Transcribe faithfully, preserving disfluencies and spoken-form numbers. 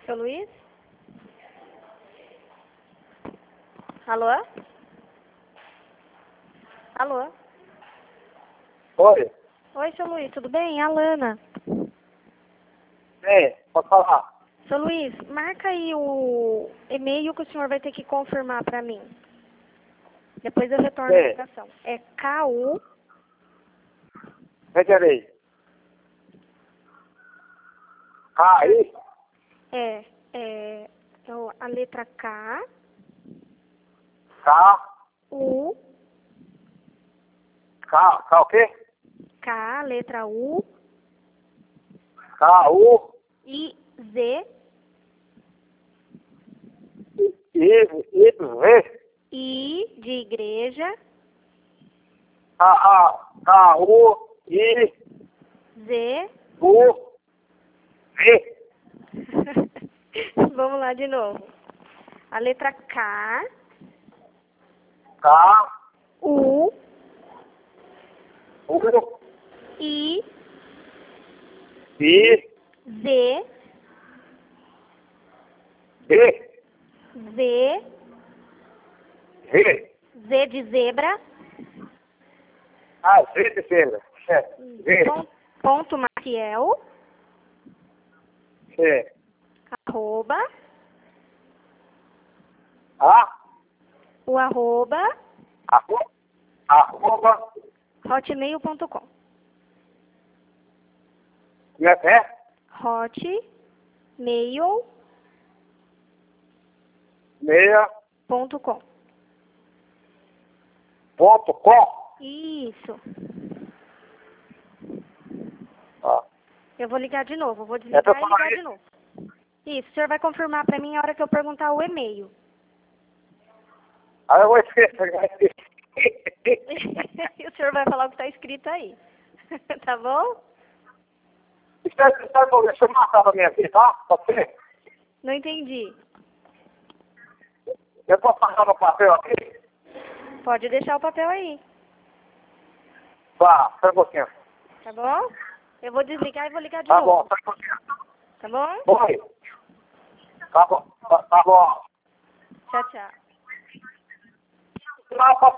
Seu Luiz? Alô? Alô? Oi. Oi, seu Luiz, tudo bem? É a Lana. Sim, pode falar. Seu Luiz, marca aí o e-mail que o senhor vai ter que confirmar para mim. Depois eu retorno a Sim. ligação. É K U... Retirei. Ah, aí? É, é, é o- a letra K, K, U, K, K o quê? K, letra U, K, U, I, Z, I, I, V, I de igreja, K, A, K, U, I, Z. U, V. Vamos lá de novo. A letra K, K, U, U, I, I, Z, V, Z, V. Z de zebra, Ah, V de cima. V. pon- ponto Maciel, Sim. arroba, A, o arroba, arroba, arroba, hotmail ponto com. e até, hotmail meia, ponto com. ponto, com. Isso. Ó. Eu vou ligar de novo. Eu vou É desligar pra e falar ligar de isso? novo. Isso. O senhor vai confirmar para mim a hora que eu perguntar o e-mail. Aí eu vou esquecer, eu vou esquecer. E o senhor vai falar o que está escrito aí. Tá bom? Espera, espera, deixa eu marcar pra mim aqui, tá? Pode ser? Não entendi. Eu posso passar no papel aqui? Pode deixar o papel aí. Tá, espera um pouquinho. Tá bom? Eu vou desligar e vou ligar de Tá bom, novo. espera um pouquinho. Tá bom? Oi. Tá bom, tá, tá bom. Tchau, tchau. Não,